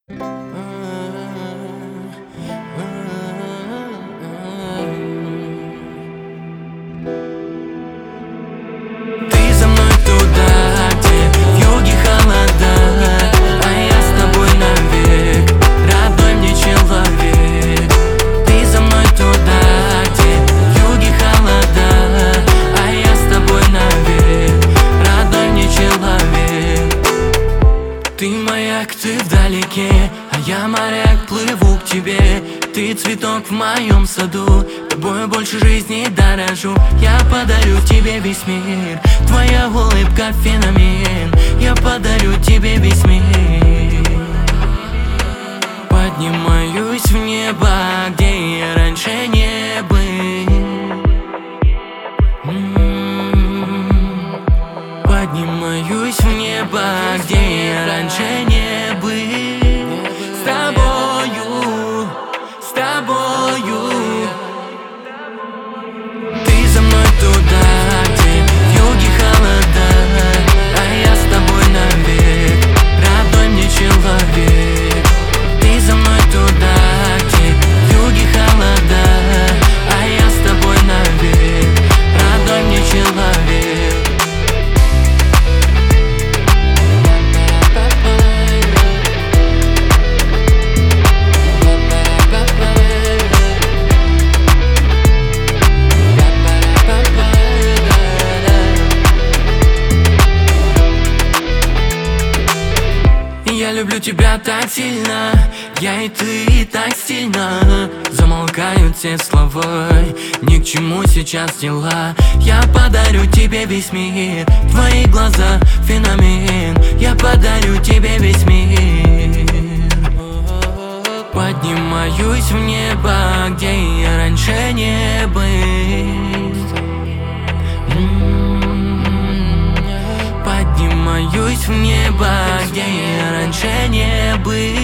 Ты за мной туда, где в юге холода, а я с тобой навек, родной мне человек. Ты за мной туда, где в юге холода, а я с тобой навек, родной мне человек. Ты маяк, ты вдалеке, а я моряк, плыву к тебе. Ты цветок в моем саду, тобою больше жизни дорожу. Я подарю тебе весь мир, твоя улыбка феномен. Я подарю тебе весь мир. Поднимаюсь в небо, где я раньше не был. Поднимаюсь в небо, где я раньше не был. С тобою, с тобою. Ты за мной туда, где в юге холода, а я с тобой навек, родной мне человек. Ты за мной туда, где в юге холода, а я с тобой навек, родной мне человек. Я люблю тебя так сильно, я и ты так стильно. Замолкают все слова, ни к чему сейчас дела. Я подарю тебе весь мир, твои глаза феномен. Я подарю тебе весь мир. Поднимаюсь в небо, где я раньше не был. Поднимаюсь в небо, где я раньше не был.